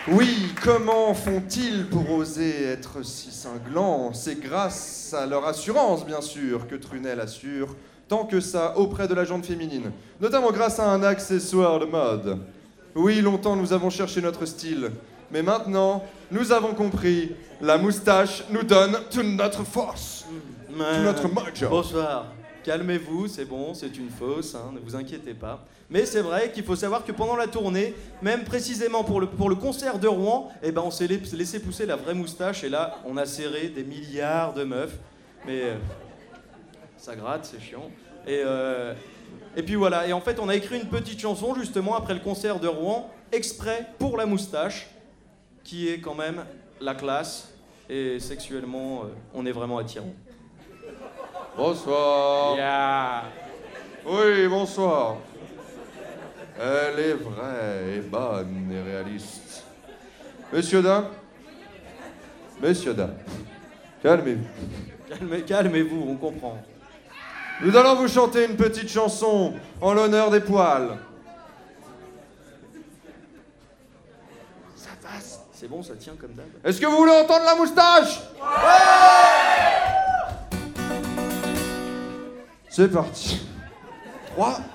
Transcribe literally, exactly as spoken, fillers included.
Oui, comment font-ils pour oser être si cinglants? C'est grâce à leur assurance, bien sûr, que Trunel assure tant que ça auprès de la gente féminine, notamment grâce à un accessoire de mode. Oui, longtemps nous avons cherché notre style, mais maintenant, nous avons compris, la moustache nous donne toute notre force, Mais... tout notre mojo. Bonsoir. Calmez-vous, c'est bon, c'est une fausse, hein, ne vous inquiétez pas. Mais c'est vrai qu'il faut savoir que pendant la tournée, même précisément pour le, pour le concert de Rouen, eh ben on s'est laissé pousser la vraie moustache et là, on a serré des milliards de meufs. Mais euh, ça gratte, c'est chiant. Et, euh, et puis voilà, et en fait, on a écrit une petite chanson justement après le concert de Rouen, exprès pour la moustache, qui est quand même la classe et sexuellement, euh, on est vraiment attirant. Bonsoir. Yeah. Oui, bonsoir. Elle est vraie et bonne et réaliste. Monsieur, dame. Monsieur, dame. Calmez-vous. Calmez, calmez-vous, on comprend. Nous allons vous chanter une petite chanson en l'honneur des poils. Ça passe. C'est bon, ça tient comme d'hab. Est-ce que vous voulez entendre la moustache? Ouais. C'est parti. trois,